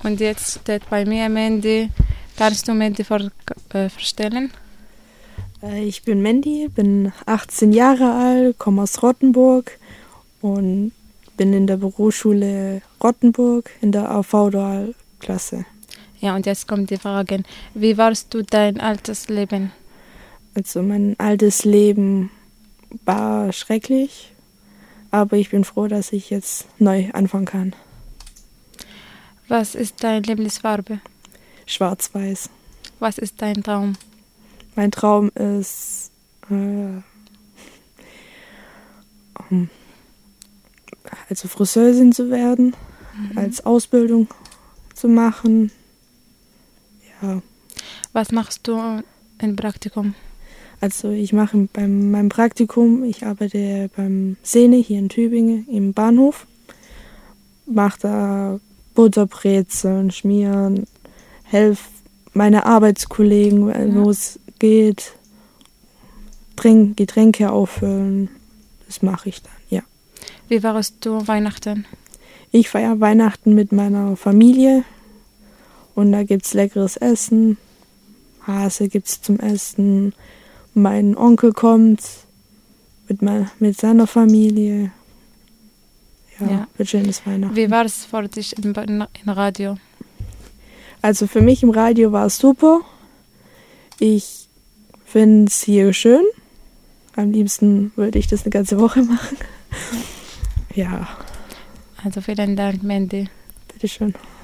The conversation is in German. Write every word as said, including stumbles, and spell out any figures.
Und jetzt steht bei mir Mandy. Kannst du Mandy vor, äh, vorstellen? Ich bin Mandy, bin achtzehn Jahre alt, komme aus Rottenburg und bin in der Berufsschule Rottenburg in der A V-Dualklasse. Ja, und jetzt kommt die Frage, wie warst du dein altes Leben? Also mein altes Leben war schrecklich, aber ich bin froh, dass ich jetzt neu anfangen kann. Was ist deine Lieblingsfarbe? Schwarz-Weiß. Was ist dein Traum? Mein Traum ist, äh, um, also Friseurin zu werden, mhm. als Ausbildung zu machen. Ja. Was machst du im Praktikum? Also ich mache beim meinem Praktikum, ich arbeite beim Sehne hier in Tübingen im Bahnhof, mache da Butterbrezeln, schmieren, helfe meine Arbeitskollegen, ja. wo es geht, Trink, Getränke auffüllen, das mache ich dann, ja. Wie warst du Weihnachten? Ich feiere Weihnachten mit meiner Familie und da gibt es leckeres Essen, Hase gibt es zum Essen, mein Onkel kommt mit, mein, mit seiner Familie. Ja, ja. Wird schönes Weihnachten. Wie war es für dich im, im Radio? Also für mich im Radio war es super. Ich finde es hier schön. Am liebsten würde ich das eine ganze Woche machen. Ja. Also vielen Dank, Mandy. Bitteschön.